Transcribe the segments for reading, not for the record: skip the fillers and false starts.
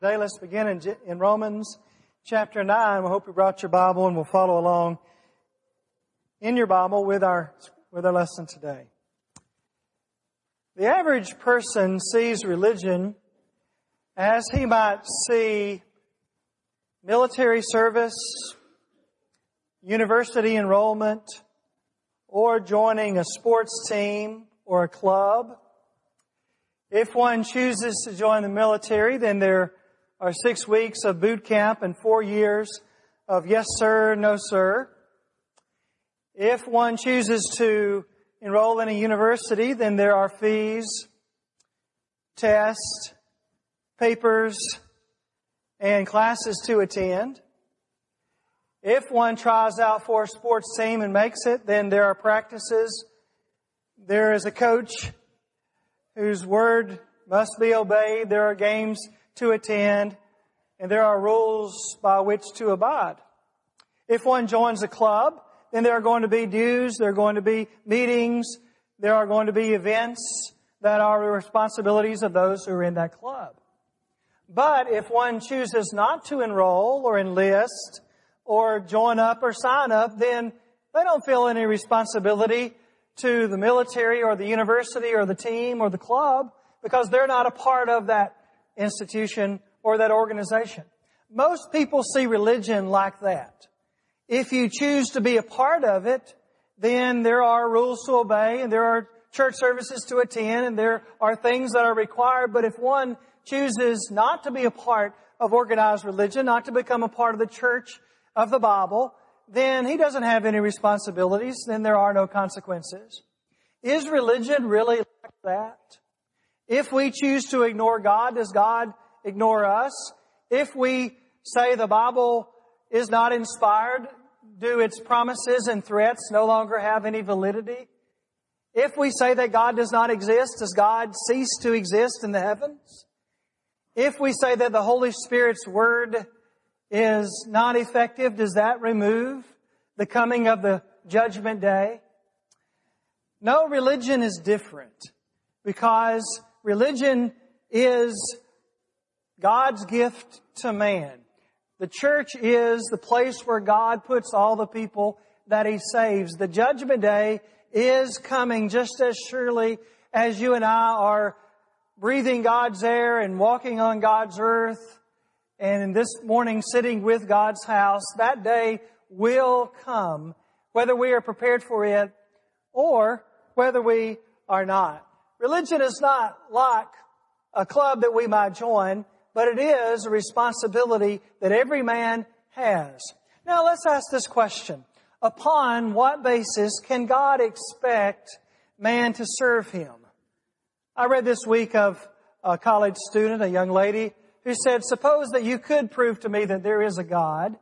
Today, let's begin in Romans chapter 9. We hope you brought your Bible and we'll follow along in your Bible with our lesson today. The average person sees religion as he might see military service, university enrollment, or joining a sports team or a club. If one chooses to join the military, then there are 6 weeks of boot camp and 4 years of yes sir, no sir. If one chooses to enroll in a university, then there are fees, tests, papers, and classes to attend. If one tries out for a sports team and makes it, then there are practices. There is a coach whose word must be obeyed. There are games to attend, and there are rules by which to abide. If one joins a club, then there are going to be dues, there are going to be meetings, there are going to be events that are the responsibilities of those who are in that club. But if one chooses not to enroll or enlist or join up or sign up, then they don't feel any responsibility to the military or the university or the team or the club because they're not a part of that institution or that organization. Most people see religion like that. If you choose to be a part of it, then there are rules to obey and there are church services to attend and there are things that are required. But if one chooses not to be a part of organized religion, not to become a part of the church of the Bible, then he doesn't have any responsibilities, then there are no consequences. Is religion really like that? If we choose to ignore God, does God ignore us? If we say the Bible is not inspired, do its promises and threats no longer have any validity? If we say that God does not exist, does God cease to exist in the heavens? If we say that the Holy Spirit's Word is not effective, does that remove the coming of the judgment day? No, religion is different because religion is God's gift to man. The church is the place where God puts all the people that He saves. The judgment day is coming just as surely as you and I are breathing God's air and walking on God's earth and this morning sitting with God's house. That day will come, whether we are prepared for it or whether we are not. Religion is not like a club that we might join, but it is a responsibility that every man has. Now let's ask this question. Upon what basis can God expect man to serve Him? I read this week of a college student, a young lady, who said, suppose that you could prove to me that there is a God.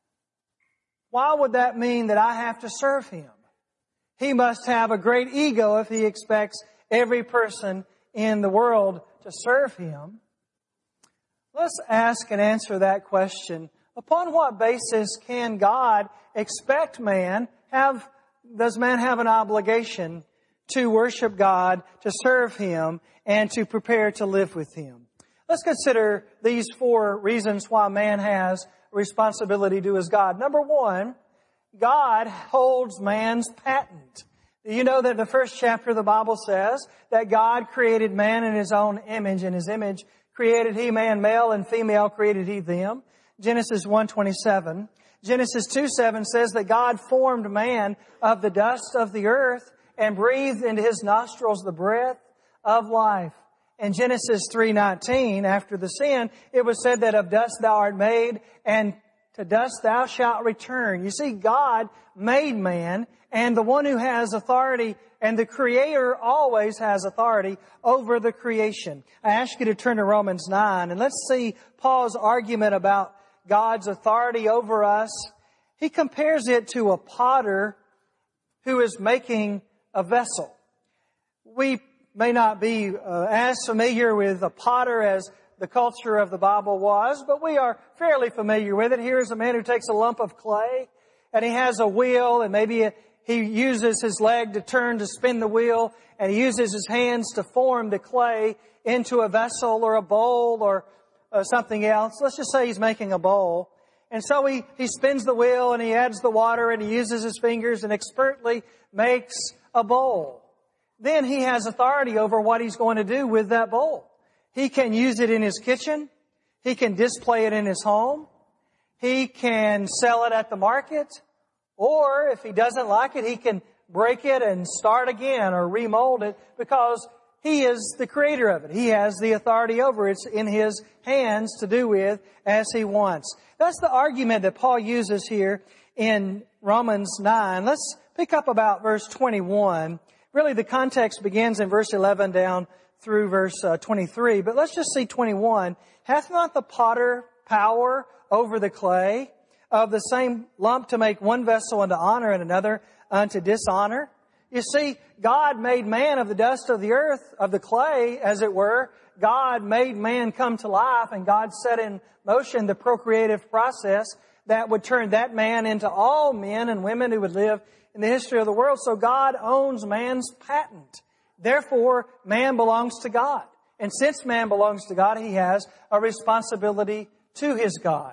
Why would that mean that I have to serve Him? He must have a great ego if he expects every person in the world to serve Him. Let's ask and answer that question. Upon what basis can God expect man does man have an obligation to worship God, to serve Him, and to prepare to live with Him? Let's consider these 4 reasons why man has a responsibility to his God. Number 1, God holds man's patent. Do you know that the first chapter of the Bible says that God created man in His own image? In His image created He man, male and female created He them. Genesis 1:27. Genesis 2:7 says that God formed man of the dust of the earth and breathed into his nostrils the breath of life. In Genesis 3:19, after the sin, it was said that of dust thou art made, and to dust thou shalt return. You see, God made man, and the one who has authority, and the Creator always has authority over the creation. I ask you to turn to Romans 9, and let's see Paul's argument about God's authority over us. He compares it to a potter who is making a vessel. We may not be as familiar with a potter as the culture of the Bible was, but we are fairly familiar with it. Here's a man who takes a lump of clay and he has a wheel, and maybe he uses his leg to turn to spin the wheel, and he uses his hands to form the clay into a vessel or a bowl or something else. Let's just say he's making a bowl. And so he spins the wheel and he adds the water and he uses his fingers and expertly makes a bowl. Then he has authority over what he's going to do with that bowl. He can use it in his kitchen. He can display it in his home. He can sell it at the market. Or if he doesn't like it, he can break it and start again or remold it because he is the creator of it. He has the authority over it. It's in his hands to do with as he wants. That's the argument that Paul uses here in Romans 9. Let's pick up about verse 21. Really, the context begins in verse 11 down through verse 23. But let's just see 21. Hath not the potter power over the clay of the same lump to make one vessel unto honor and another unto dishonor? You see, God made man of the dust of the earth, of the clay, as it were. God made man come to life, and God set in motion the procreative process that would turn that man into all men and women who would live in the history of the world. So God owns man's patent. Therefore, man belongs to God. And since man belongs to God, he has a responsibility to his God.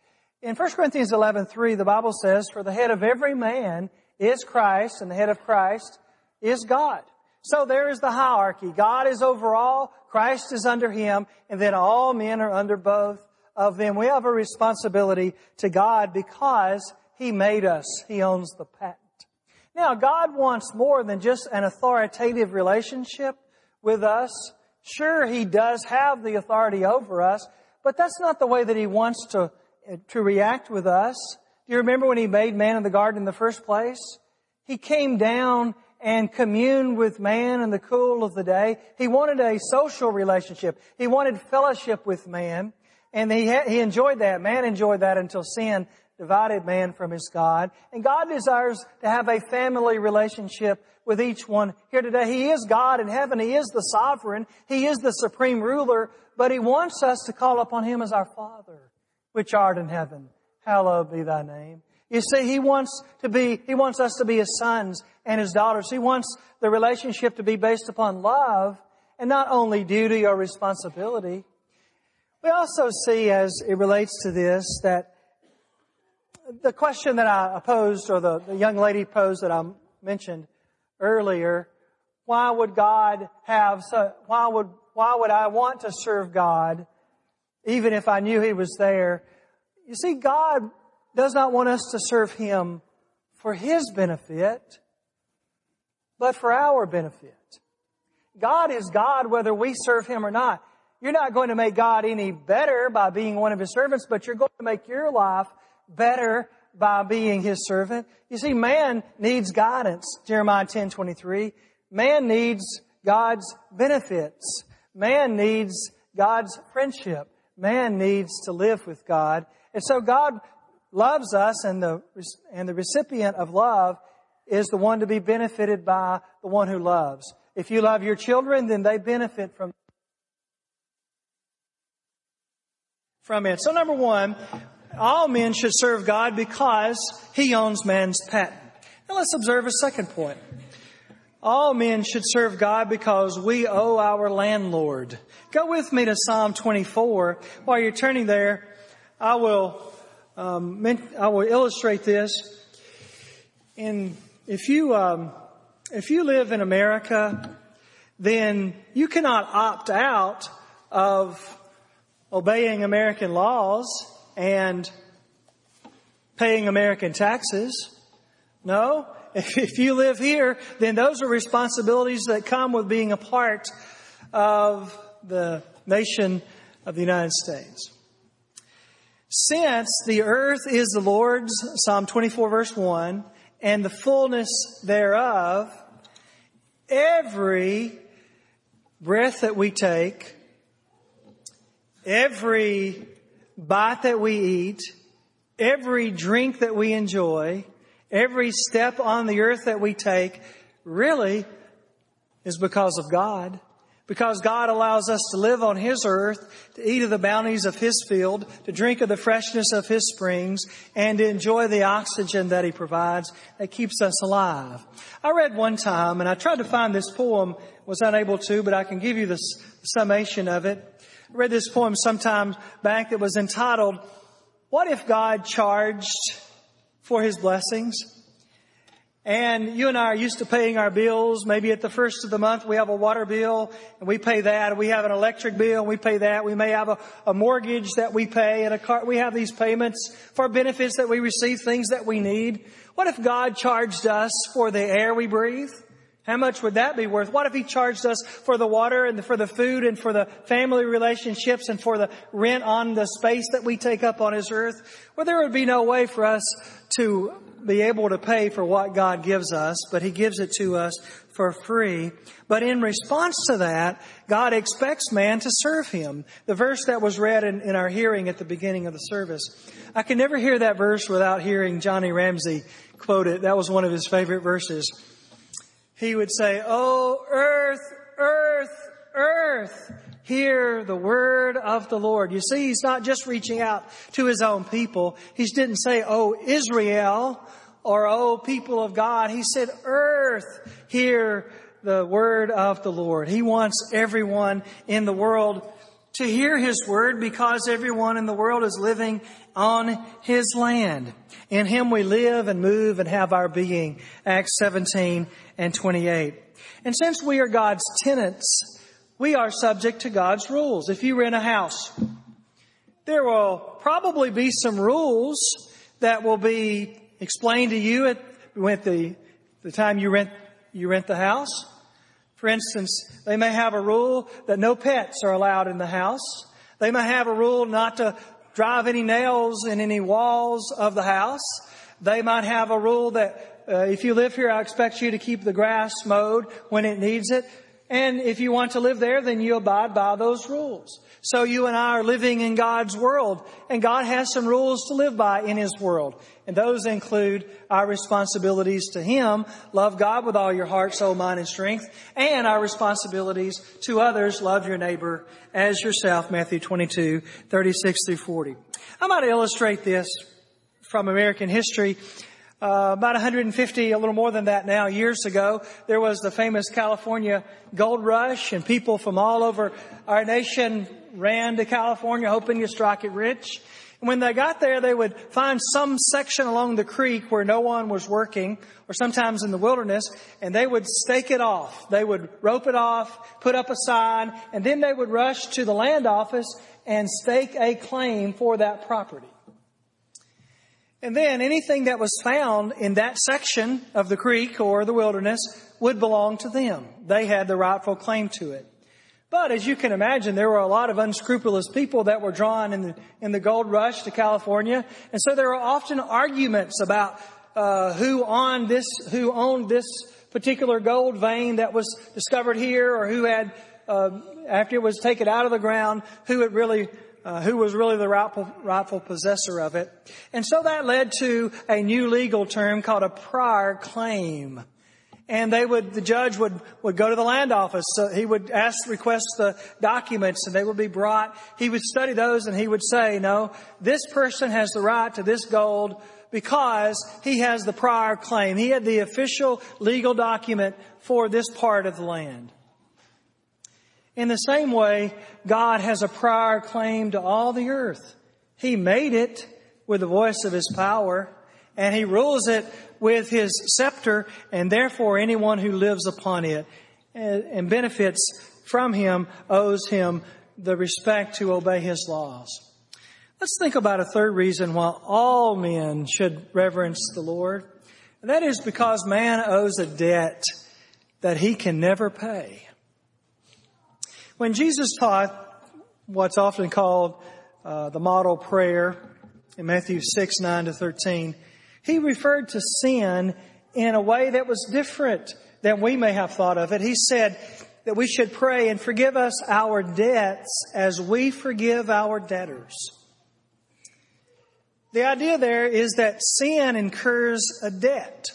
In 1 Corinthians 11:3, the Bible says, "For the head of every man is Christ, and the head of Christ is God." So there is the hierarchy. God is over all, Christ is under him, and then all men are under both of them. We have a responsibility to God because he made us. He owns the patent. Now, God wants more than just an authoritative relationship with us. Sure, he does have the authority over us, but that's not the way that he wants to react with us. Do you remember when he made man in the garden in the first place? He came down and communed with man in the cool of the day. He wanted a social relationship. He wanted fellowship with man. And he enjoyed that. Man enjoyed that until sin divided man from his God. And God desires to have a family relationship with each one here today. He is God in heaven. He is the sovereign. He is the supreme ruler. But he wants us to call upon him as our Father, which art in heaven. Hallowed be thy name. You see, he wants us to be his sons and his daughters. He wants the relationship to be based upon love and not only duty or responsibility. We also see, as it relates to this, that the question that I posed, or the young lady posed that I mentioned earlier, why would I want to serve God even if I knew he was there? You see, God does not want us to serve him for his benefit, but for our benefit. God is God whether we serve him or not. You're not going to make God any better by being one of his servants, but you're going to make your life better by being his servant. You see, man needs guidance. Jeremiah 10:23. Man needs God's benefits. Man needs God's friendship. Man needs to live with God. And so God loves us, and the recipient of love is the one to be benefited by the one who loves. If you love your children, then they benefit from it. So number one, all men should serve God because he owns man's patent. Now let's observe a second point. All men should serve God because we owe our landlord. Go with me to Psalm 24. While you're turning there, I will illustrate this. And if you live in America, then you cannot opt out of obeying American laws and paying American taxes. No. If you live here, then those are responsibilities that come with being a part of the nation of the United States. Since the earth is the Lord's, Psalm 24 verse 1, and the fullness thereof, every breath that we take, every bite that we eat, every drink that we enjoy, every step on the earth that we take really is because of God. Because God allows us to live on his earth, to eat of the bounties of his field, to drink of the freshness of his springs, and to enjoy the oxygen that he provides that keeps us alive. I read one time, and I tried to find this poem, was unable to, but I can give you the summation of it. I read this poem sometime back that was entitled, "What if God charged for His blessings?" And you and I are used to paying our bills. Maybe at the first of the month we have a water bill and we pay that. We have an electric bill and we pay that. We may have a mortgage that we pay and a car. We have these payments for benefits that we receive, things that we need. What if God charged us for the air we breathe? How much would that be worth? What if He charged us for the water and for the food and for the family relationships and for the rent on the space that we take up on His earth? Well, there would be no way for us to be able to pay for what God gives us, but He gives it to us for free. But in response to that, God expects man to serve Him. The verse that was read in our hearing at the beginning of the service, I can never hear that verse without hearing Johnny Ramsey quote it. That was one of his favorite verses. He would say, "Oh, earth, earth, earth, hear the word of the Lord." You see, He's not just reaching out to His own people. He didn't say, "Oh, Israel," or "Oh, people of God." He said, "Earth, hear the word of the Lord." He wants everyone in the world to hear His word because everyone in the world is living on His land. In Him we live and move and have our being. Acts 17 and 28. And since we are God's tenants, we are subject to God's rules. If you rent a house, there will probably be some rules that will be explained to you at the time you rent the house. For instance, they may have a rule that no pets are allowed in the house. They may have a rule not to drive any nails in any walls of the house. They might have a rule that if you live here, I expect you to keep the grass mowed when it needs it. And if you want to live there, then you abide by those rules. So you and I are living in God's world, and God has some rules to live by in His world. And those include our responsibilities to Him, love God with all your heart, soul, mind, and strength, and our responsibilities to others, love your neighbor as yourself, Matthew 22, 36 through 40. I might illustrate this from American history. About 150, a little more than that now, years ago, there was the famous California gold rush, and people from all over our nation ran to California hoping to strike it rich. And when they got there, they would find some section along the creek where no one was working, or sometimes in the wilderness, and they would stake it off. They would rope it off, put up a sign, and then they would rush to the land office and stake a claim for that property. And then anything that was found in that section of the creek or the wilderness would belong to them. They had the rightful claim to it. But as you can imagine, there were a lot of unscrupulous people that were drawn in the gold rush to California. And so there were often arguments about who owned this particular gold vein that was discovered here, or who had, after it was taken out of the ground, who was really the rightful possessor of it. And so that led to a new legal term called a prior claim. And the judge would go to the land office. So he would request the documents, and they would be brought. He would study those, and he would say, no, this person has the right to this gold because he has the prior claim. He had the official legal document for this part of the land. In the same way, God has a prior claim to all the earth. He made it with the voice of His power, and He rules it with His scepter, and therefore anyone who lives upon it and benefits from Him owes Him the respect to obey His laws. Let's think about a third reason why all men should reverence the Lord. And that is because man owes a debt that he can never pay. When Jesus taught what's often called the model prayer in Matthew 6, 9 to 13, He referred to sin in a way that was different than we may have thought of it. He said that we should pray and forgive us our debts as we forgive our debtors. The idea there is that sin incurs a debt.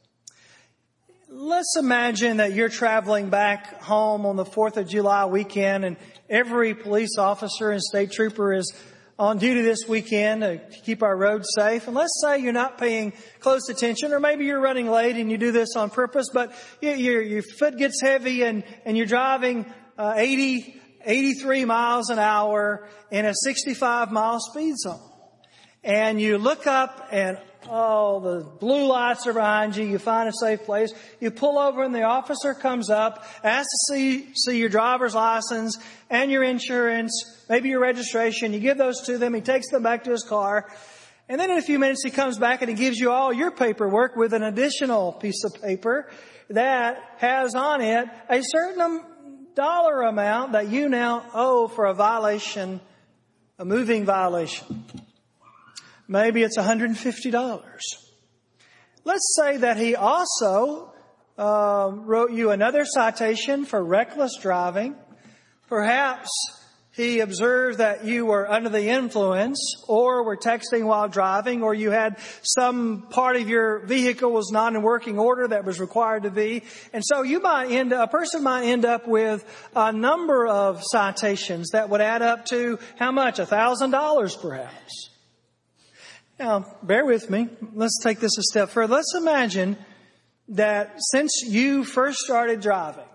Let's imagine that you're traveling back home on the 4th of July weekend, and every police officer and state trooper is on duty this weekend to keep our roads safe. And let's say you're not paying close attention, or maybe you're running late and you do this on purpose, but your foot gets heavy and you're driving 80 83 miles an hour in a 65-mile speed zone. And you look up and, the blue lights are behind you. You find a safe place. You pull over and the officer comes up, asks to see your driver's license and your insurance, maybe your registration. You give those to them. He takes them back to his car. And then in a few minutes he comes back and he gives you all your paperwork with an additional piece of paper that has on it a certain dollar amount that you now owe for a violation, a moving violation. Maybe it's $150. Let's say that he also wrote you another citation for reckless driving. Perhaps he observed that you were under the influence or were texting while driving, or you had some part of your vehicle was not in working order that was required to be. And so a person might end up with a number of citations that would add up to how much? $1,000 perhaps. Now, bear with me. Let's take this a step further. Let's imagine that since you first started driving,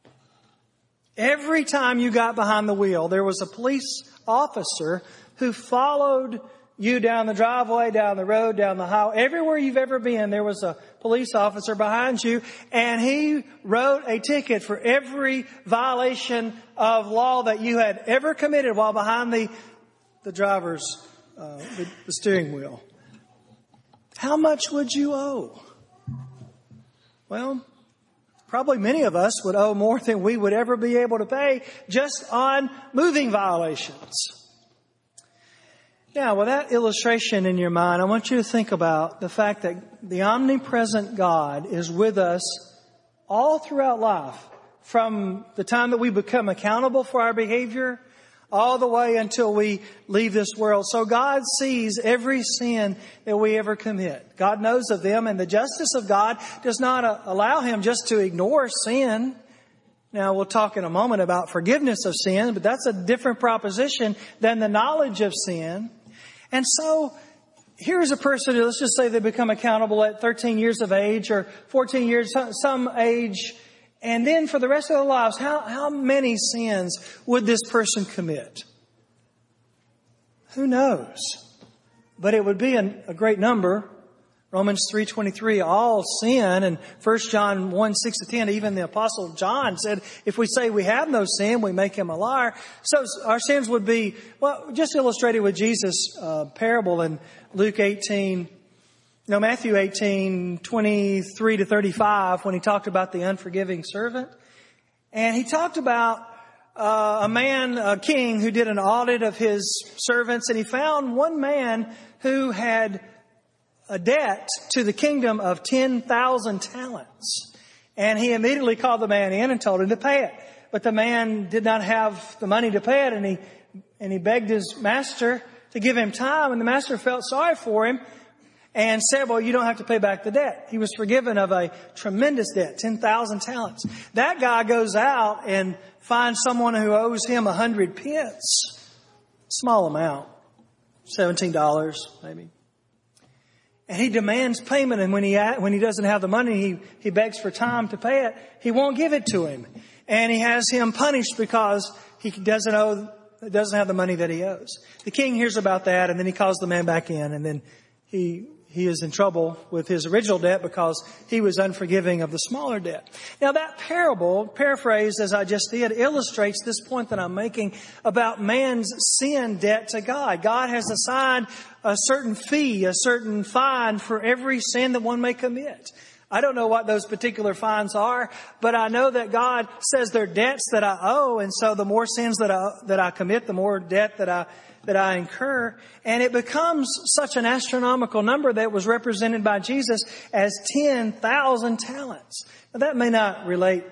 every time you got behind the wheel, there was a police officer who followed you down the driveway, down the road, down the highway. Everywhere you've ever been, there was a police officer behind you, and he wrote a ticket for every violation of law that you had ever committed while behind the driver's the steering wheel. How much would you owe? Well, probably many of us would owe more than we would ever be able to pay just on moving violations. Now, with that illustration in your mind, I want you to think about the fact that the omnipresent God is with us all throughout life, from the time that we become accountable for our behavior all the way until we leave this world. So God sees every sin that we ever commit. God knows of them, and the justice of God does not allow Him just to ignore sin. Now, we'll talk in a moment about forgiveness of sin, but that's a different proposition than the knowledge of sin. And so, here's a person who, let's just say they become accountable at 13 years of age or 14 years, some age. And then for the rest of their lives, how many sins would this person commit? Who knows? But it would be a great number. Romans 3:23, all sin. And 1 John 1:6-10, even the Apostle John said, if we say we have no sin, we make him a liar. So our sins would be, well, just illustrated with Jesus' parable in Matthew 18:23-35, when he talked about the unforgiving servant. And he talked about a king who did an audit of his servants, and he found one man who had a debt to the kingdom of 10,000 talents. And he immediately called the man in and told him to pay it. But the man did not have the money to pay it, and he begged his master to give him time, and the master felt sorry for him and said, well, you don't have to pay back the debt. He was forgiven of a tremendous debt, 10,000 talents. That guy goes out and finds someone who owes him 100 pence. Small amount. $17 maybe. And he demands payment, and when he doesn't have the money, he begs for time to pay it. He won't give it to him. And he has him punished because he doesn't have the money that he owes. The king hears about that, and then he calls the man back in, and then he is in trouble with his original debt because he was unforgiving of the smaller debt. Now that parable, paraphrased as I just did, illustrates this point that I'm making about man's sin debt to God. God has assigned a certain fee, a certain fine for every sin that one may commit. I don't know what those particular fines are, but I know that God says they're debts that I owe, and so the more sins that I commit, the more debt that I incur. And it becomes such an astronomical number that was represented by Jesus as 10,000 talents. Now that may not relate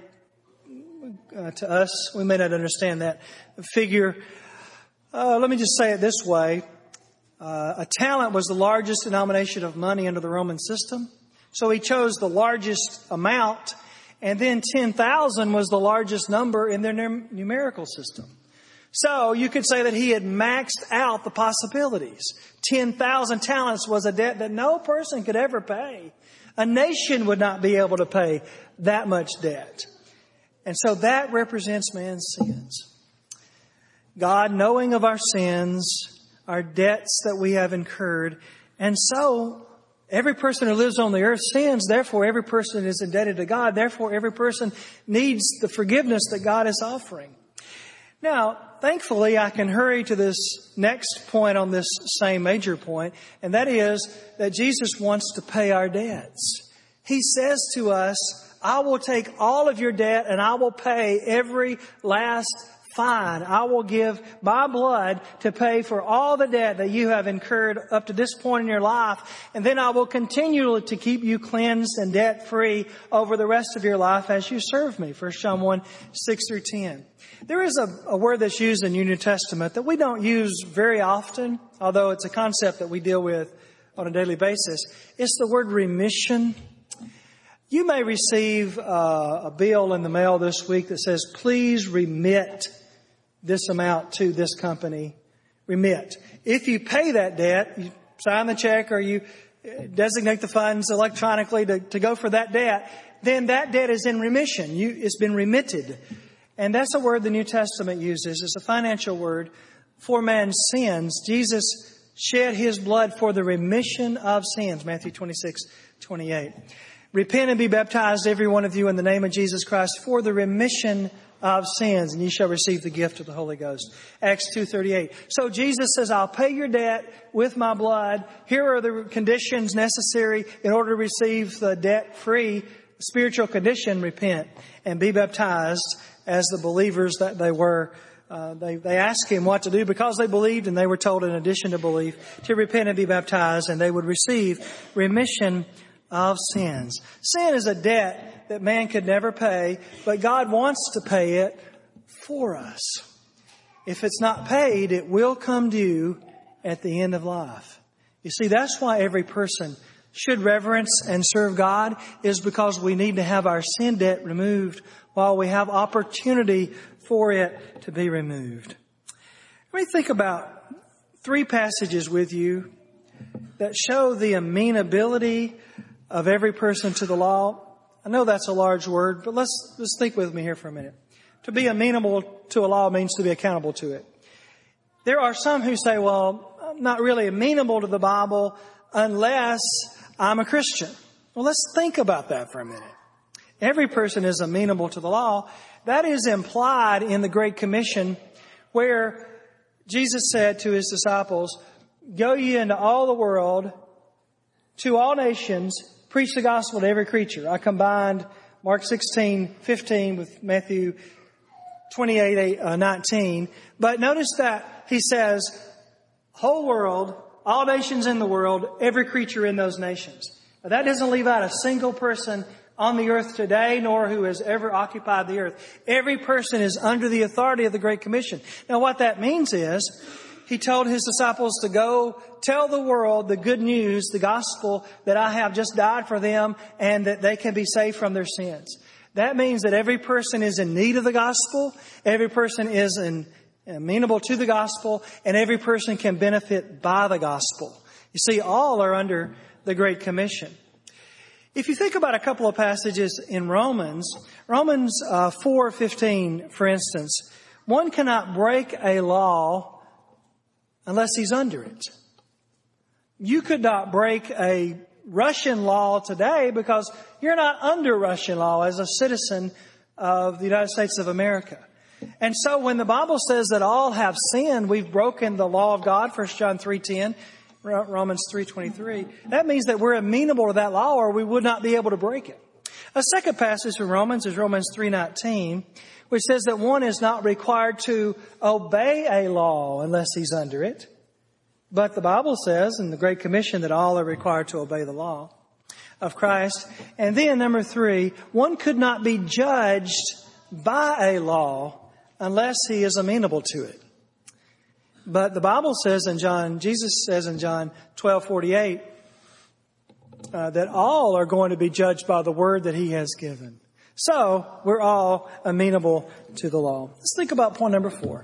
to us. We may not understand that figure. Let me just say it this way. A talent was the largest denomination of money under the Roman system. So he chose the largest amount, and then 10,000 was the largest number in their numerical system. So you could say that he had maxed out the possibilities. 10,000 talents was a debt that no person could ever pay. A nation would not be able to pay that much debt. And so that represents man's sins. God knowing of our sins, our debts that we have incurred. And so, every person who lives on the earth sins. Therefore, every person is indebted to God. Therefore, every person needs the forgiveness that God is offering. Now, thankfully, I can hurry to this next point on this same major point, and that is that Jesus wants to pay our debts. He says to us, I will take all of your debt and I will pay every last fine. I will give my blood to pay for all the debt that you have incurred up to this point in your life. And then I will continue to keep you cleansed and debt free over the rest of your life as you serve me. 1 John 1, 6 through 10. There is a word that's used in the New Testament that we don't use very often, although it's a concept that we deal with on a daily basis. It's the word remission. You may receive a bill in the mail this week that says, please remit this amount to this company. Remit. If you pay that debt, you sign the check or you designate the funds electronically to go for that debt, then that debt is in remission. It's been remitted. And that's a word the New Testament uses. It's a financial word for man's sins. Jesus shed His blood for the remission of sins. Matthew 26, 28. Repent and be baptized, every one of you, in the name of Jesus Christ for the remission of sins, and ye shall receive the gift of the Holy Ghost. Acts 2:38. So Jesus says, I'll pay your debt with my blood. Here are the conditions necessary in order to receive the debt-free spiritual condition. Repent and be baptized as the believers that they were. They asked Him what to do because they believed, and they were told, in addition to belief, to repent and be baptized, and they would receive remission of sins. Sin is a debt that man could never pay, but God wants to pay it for us. If it's not paid, it will come due at the end of life. You see, that's why every person should reverence and serve God, is because we need to have our sin debt removed while we have opportunity for it to be removed. Let me think about 3 passages with you that show the amenability of every person to the law. I know that's a large word, but let's think with me here for a minute. To be amenable to a law means to be accountable to it. There are some who say, well, I'm not really amenable to the Bible unless I'm a Christian. Well, let's think about that for a minute. Every person is amenable to the law. That is implied in the Great Commission, where Jesus said to His disciples, go ye into all the world, to all nations, preach the gospel to every creature. I combined Mark 16:15 with Matthew 28:19. But notice that He says, whole world, all nations in the world, every creature in those nations. Now, that doesn't leave out a single person on the earth today, nor who has ever occupied the earth. Every person is under the authority of the Great Commission. Now, what that means is, He told His disciples to go tell the world the good news, the gospel, that I have just died for them and that they can be saved from their sins. That means that every person is in need of the gospel, every person is amenable to the gospel, and every person can benefit by the gospel. You see, all are under the Great Commission. If you think about a couple of passages in Romans 4:15, for instance, one cannot break a law unless he's under it. You could not break a Russian law today because you're not under Russian law as a citizen of the United States of America. And so when the Bible says that all have sinned, we've broken the law of God, 1 John 3:10, Romans 3:23, that means that we're amenable to that law or we would not be able to break it. A second passage from Romans is Romans 3:19, which says that one is not required to obey a law unless he's under it. But the Bible says in the Great Commission that all are required to obey the law of Christ. And then number 3, one could not be judged by a law unless he is amenable to it. But the Bible says Jesus says in John 12:48, that all are going to be judged by the word that He has given. So we're all amenable to the law. Let's think about point number 4.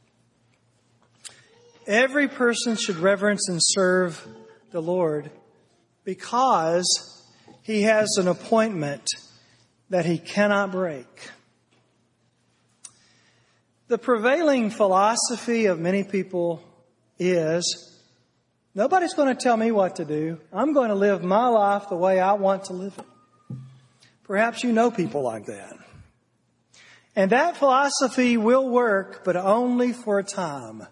Every person should reverence and serve the Lord because He has an appointment that He cannot break. The prevailing philosophy of many people is, nobody's going to tell me what to do. I'm going to live my life the way I want to live it. Perhaps you know people like that. And that philosophy will work, but only for a time.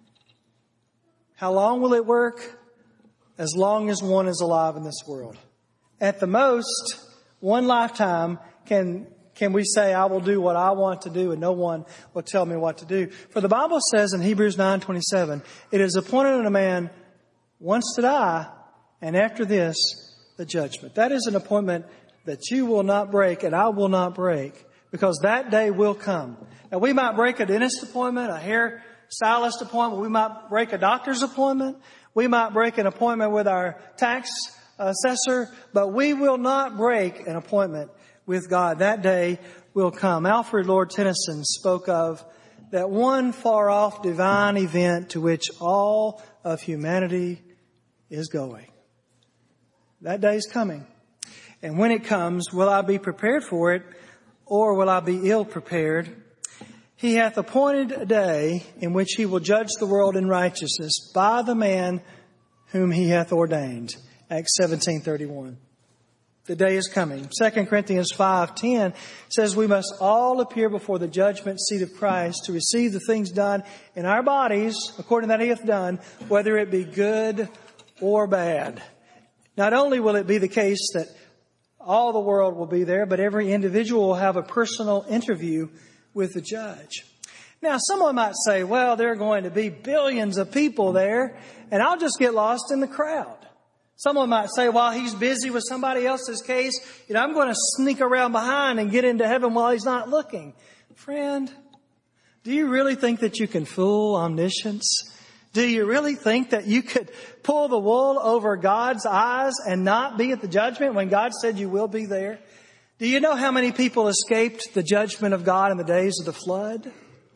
How long will it work? As long as one is alive in this world. At the most, one lifetime can we say, I will do what I want to do and no one will tell me what to do. For the Bible says in Hebrews 9:27, it is appointed unto man once to die, and after this, the judgment. That is an appointment that you will not break and I will not break, because that day will come. Now, we might break a dentist appointment, a hair stylist appointment. We might break a doctor's appointment. We might break an appointment with our tax assessor, but we will not break an appointment with God. That day will come. Alfred Lord Tennyson spoke of that one far off divine event to which all of humanity is going. That day is coming. And when it comes, will I be prepared for it, or will I be ill prepared? He hath appointed a day in which he will judge the world in righteousness by the man whom he hath ordained. Acts 17:31. The day is coming. 2 Corinthians 5:10 says we must all appear before the judgment seat of Christ to receive the things done in our bodies according to that he hath done, whether it be good or bad. Not only will it be the case that all the world will be there, but every individual will have a personal interview with the judge. Now, someone might say, well, there are going to be billions of people there, and I'll just get lost in the crowd. Someone might say, while he's busy with somebody else's case, I'm going to sneak around behind and get into heaven while he's not looking. Friend, do you really think that you can fool omniscience? Do you really think that you could pull the wool over God's eyes and not be at the judgment when God said you will be there? Do you know how many people escaped the judgment of God in the days of the flood?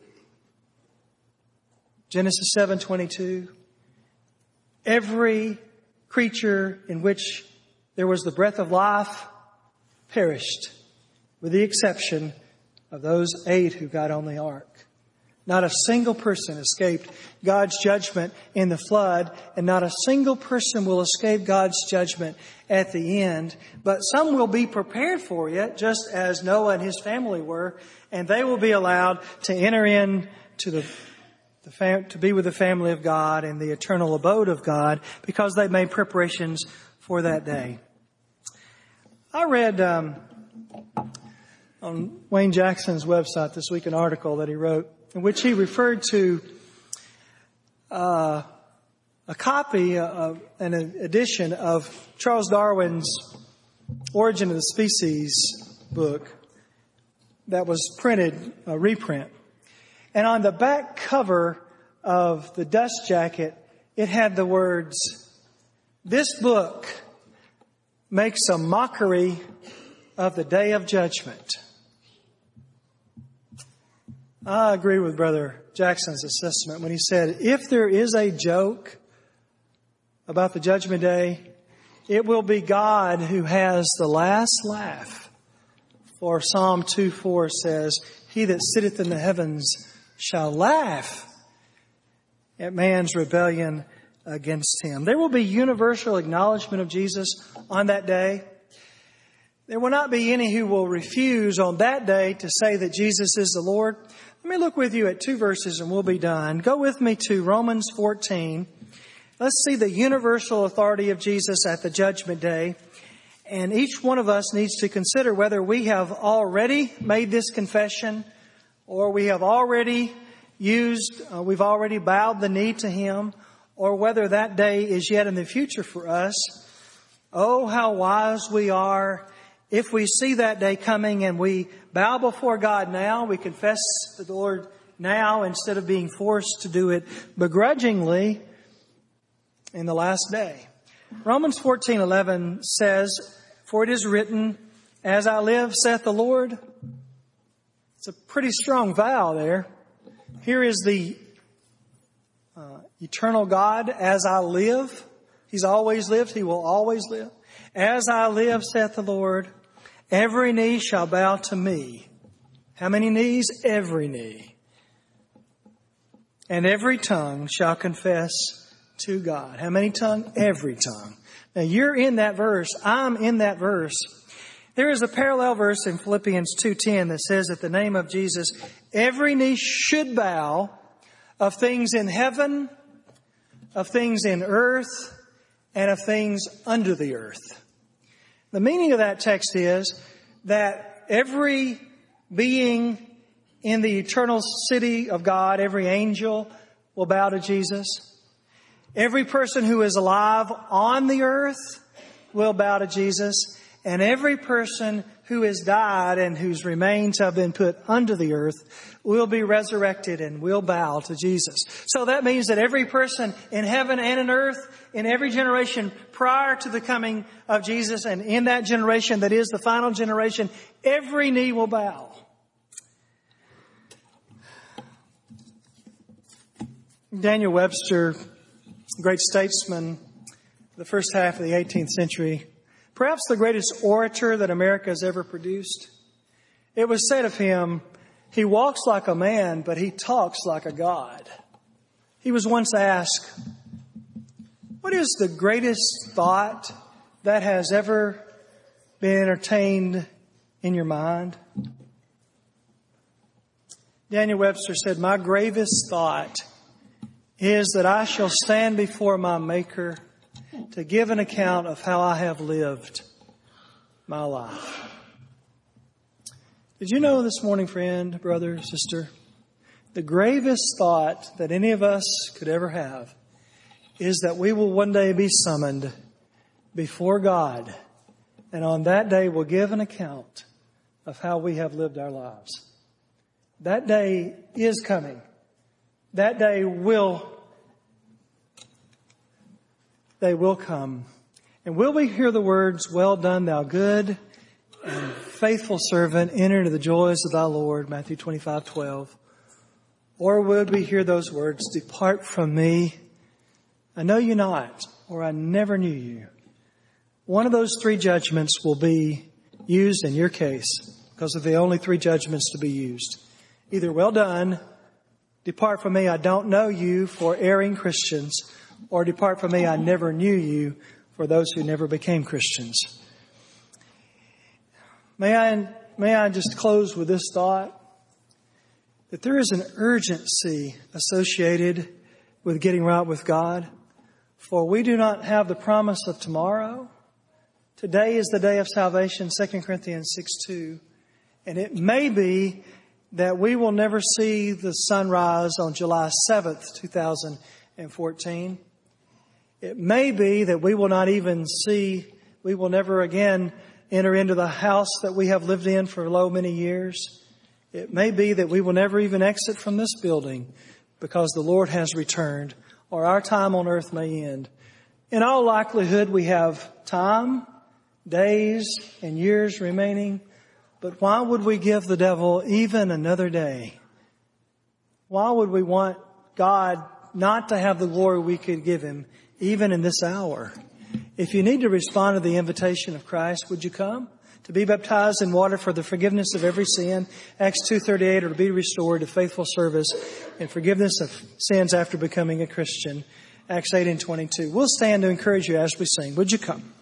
Genesis 7:22. Every creature in which there was the breath of life perished, with the exception of those 8 who got on the ark. Not a single person escaped God's judgment in the flood, and not a single person will escape God's judgment at the end. But some will be prepared for it, just as Noah and his family were, and they will be allowed to enter in to to be with the family of God and the eternal abode of God, because they made preparations for that day. I read on Wayne Jackson's website this week an article that he wrote in which he referred to a copy, an edition of Charles Darwin's Origin of the Species book that was printed, a reprint. And on the back cover of the dust jacket, it had the words, "This book makes a mockery of the day of judgment." I agree with Brother Jackson's assessment when he said, if there is a joke about the judgment day, it will be God who has the last laugh. For Psalm 2:4 says, "He that sitteth in the heavens shall laugh at man's rebellion against him." There will be universal acknowledgement of Jesus on that day. There will not be any who will refuse on that day to say that Jesus is the Lord. Let me look with you at 2 verses and we'll be done. Go with me to Romans 14. Let's see the universal authority of Jesus at the judgment day. And each one of us needs to consider whether we have already made this confession, or we have already we've already bowed the knee to Him, or whether that day is yet in the future for us. Oh, how wise we are if we see that day coming and we bow before God now, we confess the Lord now instead of being forced to do it begrudgingly in the last day. Romans 14:11 says, "For it is written, as I live, saith the Lord." It's a pretty strong vow there. Here is the eternal God, as I live. He's always lived. He will always live. "As I live, saith the Lord, every knee shall bow to me." How many knees? Every knee. and every tongue shall confess to God. How many tongue? Every tongue. Now you're in that verse. I'm in that verse. There is a parallel verse in Philippians 2:10 that says at the name of Jesus, every knee should bow, of things in heaven, of things in earth, and of things under the earth. The meaning of that text is that every being in the eternal city of God, every angel will bow to Jesus. Every person who is alive on the earth will bow to Jesus. And every person who has died and whose remains have been put under the earth will be resurrected and will bow to Jesus. So that means that every person in heaven and in earth, in every generation prior to the coming of Jesus, and in that generation that is the final generation, every knee will bow. Daniel Webster, great statesman, the first half of the 18th century, perhaps the greatest orator that America has ever produced. It was said of him, he walks like a man, but he talks like a God. He was once asked, what is the greatest thought that has ever been entertained in your mind? Daniel Webster said, my gravest thought is that I shall stand before my Maker to give an account of how I have lived my life. Did you know this morning, friend, brother, sister, the gravest thought that any of us could ever have is that we will one day be summoned before God, and on that day we'll give an account of how we have lived our lives. That day is coming. That day will come. And will we hear the words, well done, thou good and faithful servant, enter into the joys of thy Lord, Matthew 25:12. Or would we hear those words, depart from me, I know you not, or I never knew you. One of those three judgments will be used in your case, because of the only three judgments to be used. Either well done, depart from me, I don't know you, for erring Christians, or depart from me, I never knew you, for those who never became Christians. May I just close with this thought? That there is an urgency associated with getting right with God. For we do not have the promise of tomorrow. Today is the day of salvation, 2 Corinthians 6:2. And it may be that we will never see the sunrise on July 7th, 2014. It may be that we will never again enter into the house that we have lived in for many years. It may be that we will never even exit from this building because the Lord has returned, or our time on earth may end. In all likelihood, we have time, days, and years remaining. But why would we give the devil even another day? Why would we want God not to have the glory we could give Him even in this hour? If you need to respond to the invitation of Christ, would you come? To be baptized in water for the forgiveness of every sin, Acts 2:38, or to be restored to faithful service and forgiveness of sins after becoming a Christian, Acts 8:22. We'll stand to encourage you as we sing. Would you come?